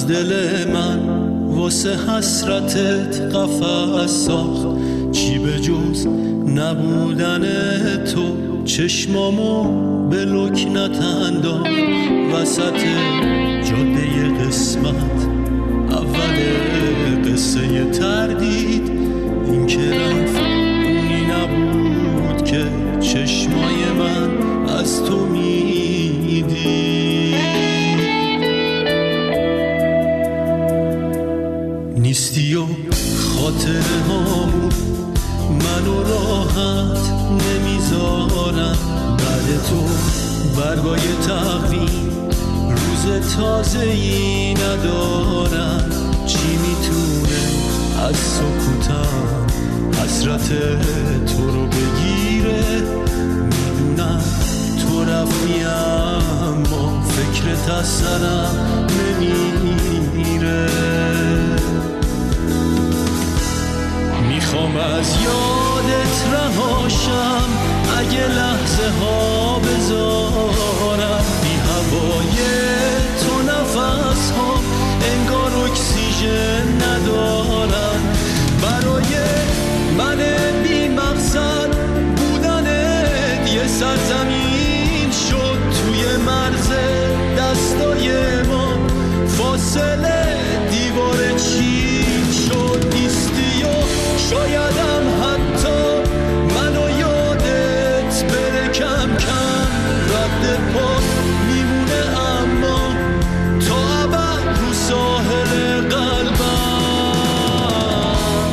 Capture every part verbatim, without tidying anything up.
دل من واسه حسرتت قفس ساخت، چی به جز نبودن تو چشمامو به لکنت انداخت. وسط جاده قسمت اول قصه تردید، این که رفت اونی نبود که چشمای من از تو میدید. نیستی و خاطر هامون منو راحت نمیذارم. بعد تو برگای تقویم روز تازه‌ای ندارم. چی میتونه از سکوتم حسرت تو رو بگیره؟ میدونم تو رفتی اما فکرت از سرم نمیره. میخوام از یادت رهاشم، اگه لحظه ها بذارم بی هوای تو نفس ها انگار اکسیژن ندارن. برای من بی مقصد بودنت یه سرزمین شد توی مرز دستای ما. فاصله دیوار چین شد. نیستی و شایدم حتی منو یادت بره کم کم. رد پا میمونه اما تا ابد رو ساحل قلبم.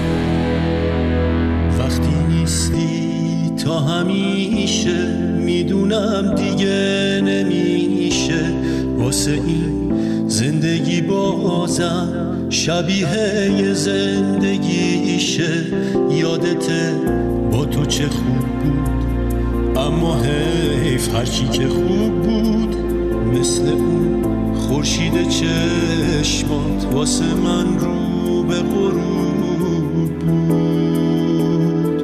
وقتی نیستی تا همیشه میدونم دیگه نمیشه واسه این زندگی بازم شبیه یه زندگیشه. یادته با تو چه خوب بود، اما حیف هرچی که خوب بود مثل اون خورشید چشمات واسه من رو به غروب بود.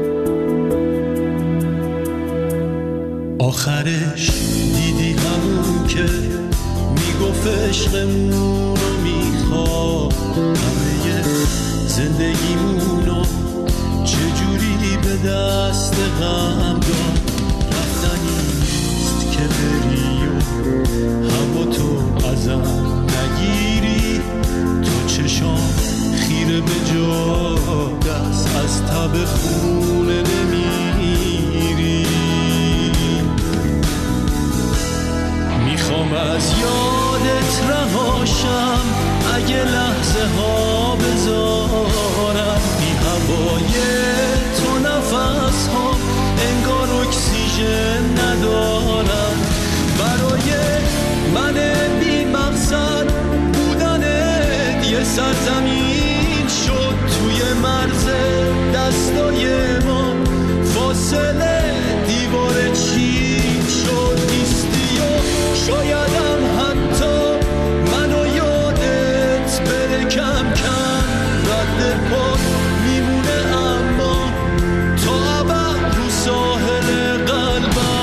آخرش دیدی همون که میگفت عشقمون رو میخواد، همه زندگیمونو چجوری به دست غم داد. رفتنیست که بری و هوا تو ازم نگیری. تو چشام خیره به جا دست از تب خونه نمیری. میخوام از یادت رهاشم، اگه لحظه ها بذارم بی هوای تو نفس ها انگار اکسیژن ندارم. برای من بی مقصد بودنت یه سرزمین شد توی مرز دستای ما. فاصله دیوار چین شد. نیستی و شایدم حتی منو یادت بره کم کم. رد پا میمونه اما تا ابد رو ساحل قلبم.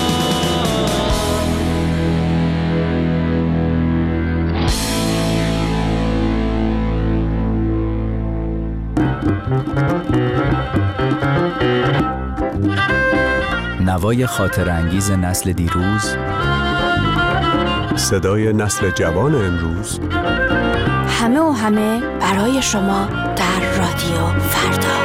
نوای خاطر انگیز نسل دیروز، صدای نسل جوان امروز، همه و همه برای شما در رادیو فردا.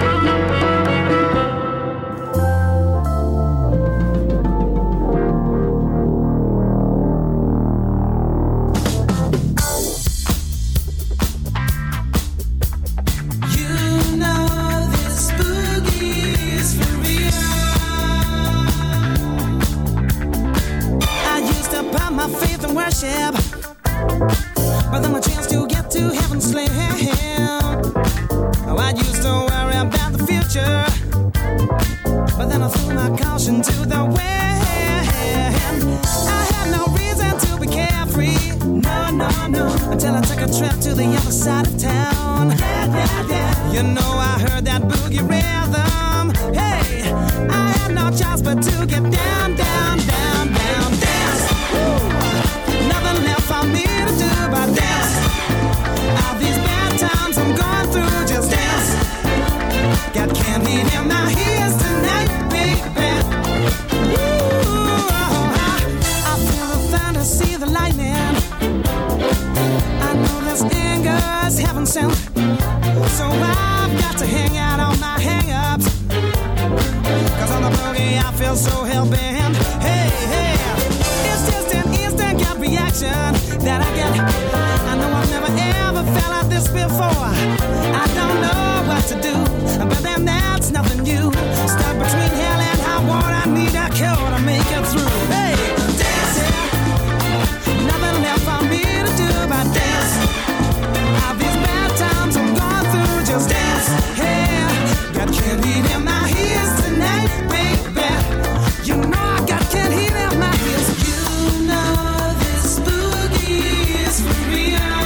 But then my chance to get to heaven's land. Oh, I used to worry about the future, but then I threw my caution to the wind. I had no reason to be carefree, no, no, no, until I took a trip to the other side of town. Yeah, yeah, yeah. You know I heard that boogie rhythm. Hey, I had no choice but to get down, down, down, down, dance. Woo. Nothing left for me to do but dance. All these bad times I'm going through, just dance. Got candy in my ears tonight, baby. Ooh, I feel the thunder, see the lightning. I know this anger is heaven sent, so I've got to hang out on my hang-ups. Cause on the boogie I feel so hell-bent. Hey, hey, it's just an instant gut reaction that I get. I know I've never ever felt like this before. I don't know what to do, but then that's nothing new. Stuck between hell and high water, I need a cure to make it through. Hey, dance, yeah. Nothing left for me to do but dance. All these bad times I'm going through, just dance. Hey, got candy in my ears tonight, baby. You know I got candy in my ears. You know this boogie is for real.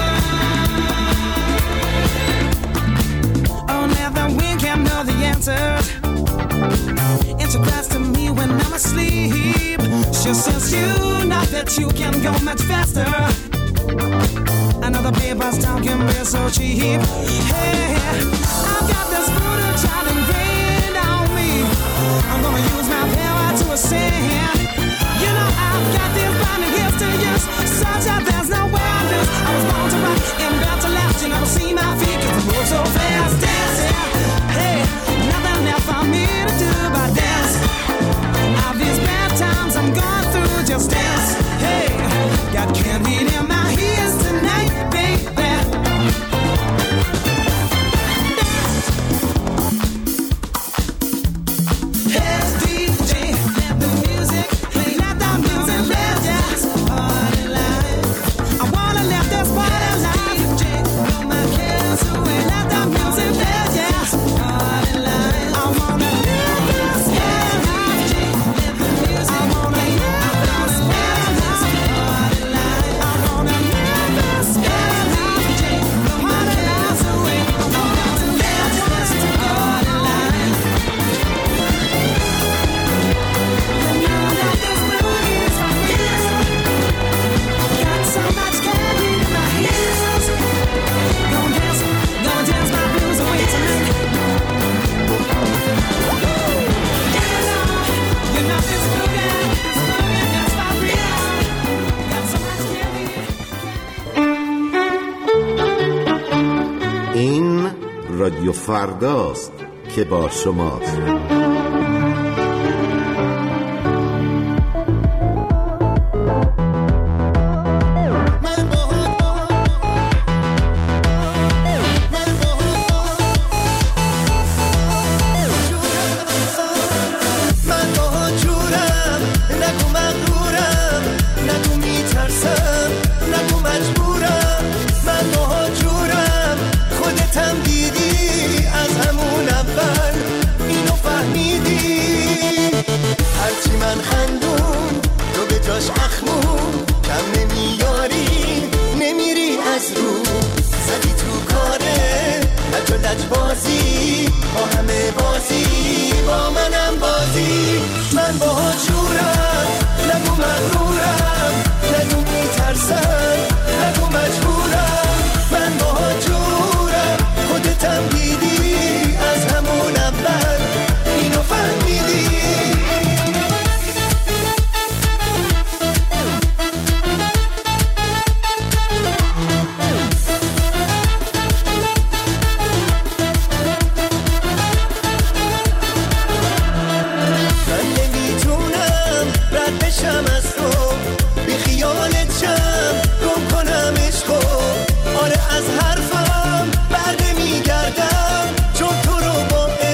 Oh, now the wind can't know the answers. And she cries to me when I'm asleep. She says you know that you can go much faster. I know the papers talking real so cheap. Hey, I've got this voodoo child ingrained on me. I'm gonna use my power to ascend. You know I've got these blinding gifts to use, such that there's no way I lose. I was born to rock and built to last. You never see my feet 'cause I move so fast. Dance, yeah. Hey, nothing left for me to do but dance. All these bad times I'm going through, just dance. Hey, got candy in my ears tonight, baby. Hey, D J, let the music play, let the music play, just party life. I wanna let this party life. D J, blow my cares away, let the music play, just party life. I wanna live this party life. D J, let the music I wanna live this party life. I wanna live this party life. D J, blow my cares away. I wanna live this party life. You know that this boogie is for real. Got so much candy in my ears. Gonna dance, gonna dance my blues away tonight. You know this boogie, this boogie is for real. Got so much candy, candy. این رادیو فرداست که با شماست.